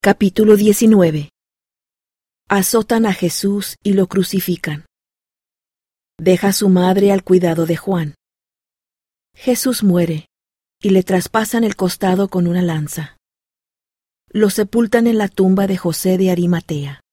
Capítulo 19. Azotan a Jesús y lo crucifican. Deja a su madre al cuidado de Juan. Jesús muere, y le traspasan el costado con una lanza. Lo sepultan en la tumba de José de Arimatea.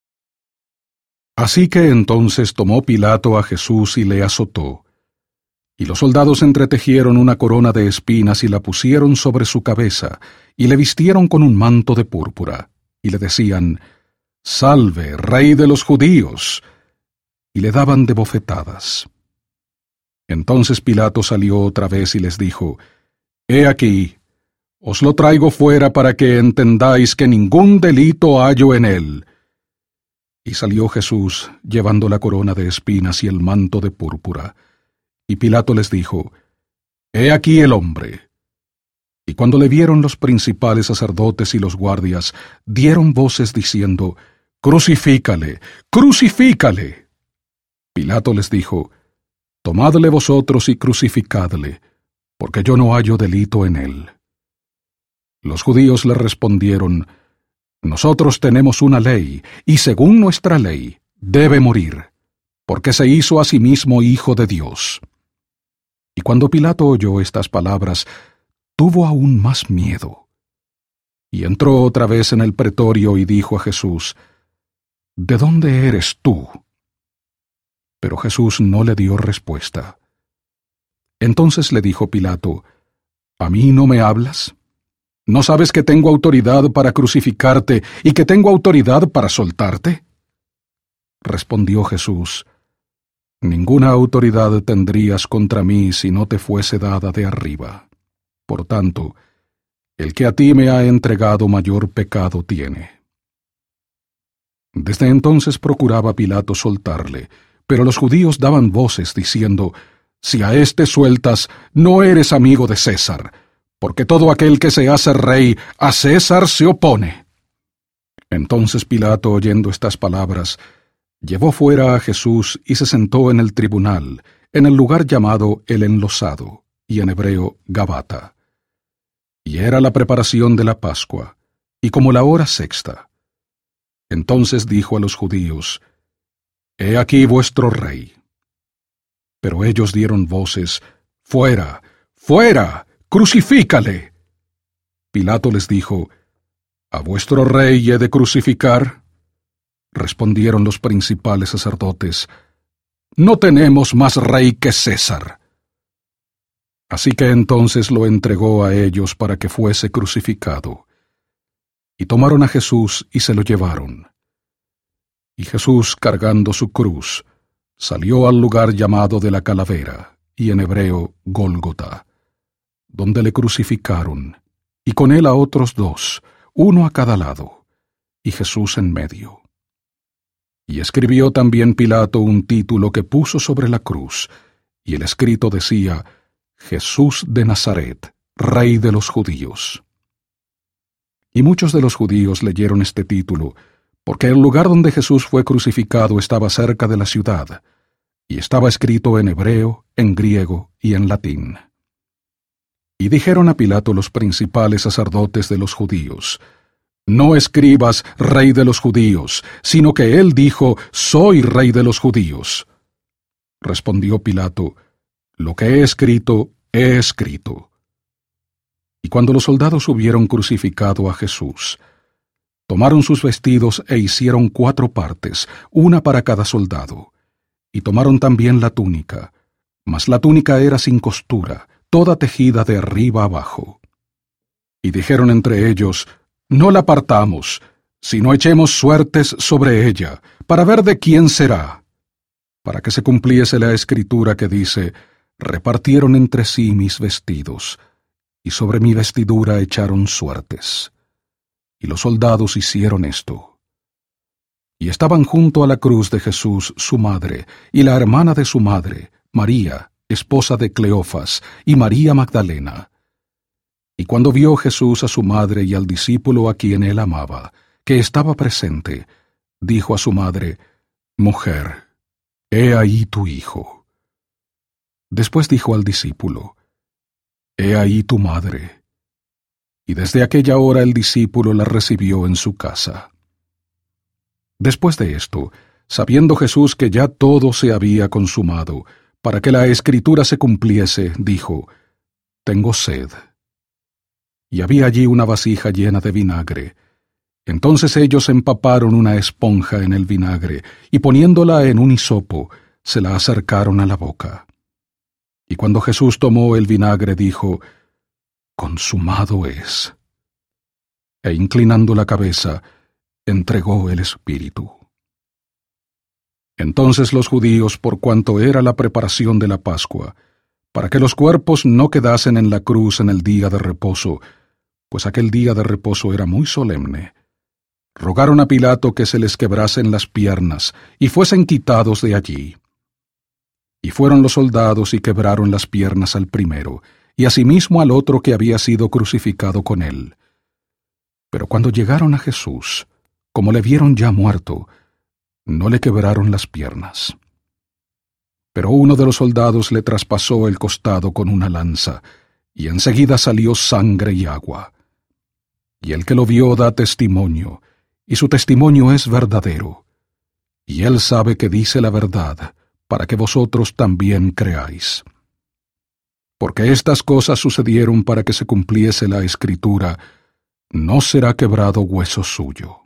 Así que entonces tomó Pilato a Jesús y le azotó. Y los soldados entretejieron una corona de espinas y la pusieron sobre su cabeza, y le vistieron con un manto de púrpura, y le decían: «Salve, Rey de los judíos», y le daban de bofetadas. Entonces Pilato salió otra vez y les dijo: «He aquí, os lo traigo fuera para que entendáis que ningún delito hallo en él». Y salió Jesús, llevando la corona de espinas y el manto de púrpura. Y Pilato les dijo: «He aquí el hombre». Y cuando le vieron los principales sacerdotes y los guardias, dieron voces diciendo: «¡Crucifícale! ¡Crucifícale!». Pilato les dijo: «Tomadle vosotros y crucificadle, porque yo no hallo delito en él». Los judíos le respondieron: «Nosotros tenemos una ley, y según nuestra ley, debe morir, porque se hizo a sí mismo hijo de Dios». Y cuando Pilato oyó estas palabras, tuvo aún más miedo. Y entró otra vez en el pretorio y dijo a Jesús: «¿De dónde eres tú?». Pero Jesús no le dio respuesta. Entonces le dijo Pilato: «¿A mí no me hablas? ¿No sabes que tengo autoridad para crucificarte y que tengo autoridad para soltarte?». Respondió Jesús: «Ninguna autoridad tendrías contra mí si no te fuese dada de arriba. Por tanto, el que a ti me ha entregado mayor pecado tiene». Desde entonces procuraba Pilato soltarle, pero los judíos daban voces diciendo: «Si a éste sueltas, no eres amigo de César, porque todo aquel que se hace rey, a César se opone». Entonces Pilato, oyendo estas palabras, llevó fuera a Jesús y se sentó en el tribunal, en el lugar llamado el Enlosado, y en hebreo Gabata. Y era la preparación de la Pascua, y como la hora sexta. Entonces dijo a los judíos: «He aquí vuestro rey». Pero ellos dieron voces: «¡Fuera! ¡Fuera! ¡Crucifícale!». Pilato les dijo: «¿A vuestro rey he de crucificar?». Respondieron los principales sacerdotes: «No tenemos más rey que César». Así que entonces lo entregó a ellos para que fuese crucificado. Y tomaron a Jesús y se lo llevaron. Y Jesús, cargando su cruz, salió al lugar llamado de la Calavera, y en hebreo Gólgota, donde le crucificaron, y con él a otros dos, uno a cada lado, y Jesús en medio. Y escribió también Pilato un título que puso sobre la cruz, y el escrito decía: «Jesús de Nazaret, Rey de los judíos». Y muchos de los judíos leyeron este título, porque el lugar donde Jesús fue crucificado estaba cerca de la ciudad, y estaba escrito en hebreo, en griego y en latín. Y dijeron a Pilato los principales sacerdotes de los judíos: «No escribas Rey de los judíos, sino que él dijo: Soy Rey de los judíos». Respondió Pilato: «Lo que he escrito, he escrito». Y cuando los soldados hubieron crucificado a Jesús, tomaron sus vestidos e hicieron 4 partes, una para cada soldado, y tomaron también la túnica, mas la túnica era sin costura, toda tejida de arriba abajo. Y dijeron entre ellos: «No la partamos, sino echemos suertes sobre ella, para ver de quién será», para que se cumpliese la escritura que dice: «Repartieron entre sí mis vestidos, y sobre mi vestidura echaron suertes». Y los soldados hicieron esto. Y estaban junto a la cruz de Jesús su madre, y la hermana de su madre, María, esposa de Cleofas, y María Magdalena. Y cuando vio Jesús a su madre y al discípulo a quien él amaba, que estaba presente, dijo a su madre: «Mujer, he ahí tu hijo». Después dijo al discípulo: «He ahí tu madre». y desde aquella hora el discípulo la recibió en su casa. Después de esto, sabiendo Jesús que ya todo se había consumado, para que la Escritura se cumpliese, dijo: «Tengo sed». Y había allí una vasija llena de vinagre. Entonces ellos empaparon una esponja en el vinagre, y poniéndola en un hisopo, se la acercaron a la boca. Y cuando Jesús tomó el vinagre, dijo: «Consumado es». E inclinando la cabeza, entregó el espíritu. Entonces los judíos, por cuanto era la preparación de la Pascua, para que los cuerpos no quedasen en la cruz en el día de reposo, pues aquel día de reposo era muy solemne, rogaron a Pilato que se les quebrasen las piernas y fuesen quitados de allí. Y fueron los soldados y quebraron las piernas al primero, y asimismo al otro que había sido crucificado con él. Pero cuando llegaron a Jesús, como le vieron ya muerto, no le quebraron las piernas. Pero uno de los soldados le traspasó el costado con una lanza, y enseguida salió sangre y agua. Y el que lo vio da testimonio, y su testimonio es verdadero. Y él sabe que dice la verdad, para que vosotros también creáis. Porque estas cosas sucedieron para que se cumpliese la Escritura: «No será quebrado hueso suyo».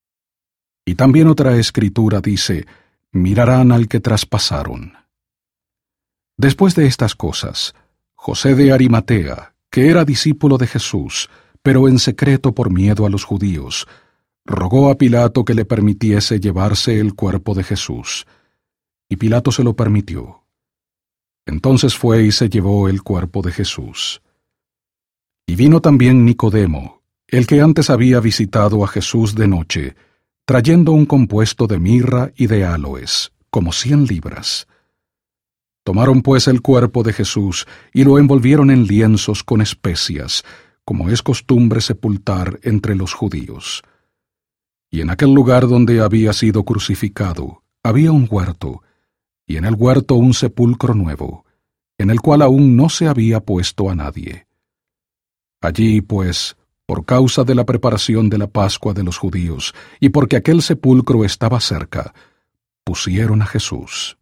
Y también otra Escritura dice: «Mirarán al que traspasaron». Después de estas cosas, José de Arimatea, que era discípulo de Jesús, pero en secreto por miedo a los judíos, rogó a Pilato que le permitiese llevarse el cuerpo de Jesús. Y Pilato se lo permitió. Entonces fue y se llevó el cuerpo de Jesús. Y vino también Nicodemo, el que antes había visitado a Jesús de noche, trayendo un compuesto de mirra y de áloes, como 100 libras. Tomaron pues el cuerpo de Jesús y lo envolvieron en lienzos con especias, como es costumbre sepultar entre los judíos. Y en aquel lugar donde había sido crucificado, había un huerto, y en el huerto un sepulcro nuevo, en el cual aún no se había puesto a nadie. Allí, pues, por causa de la preparación de la Pascua de los judíos, y porque aquel sepulcro estaba cerca, pusieron a Jesús.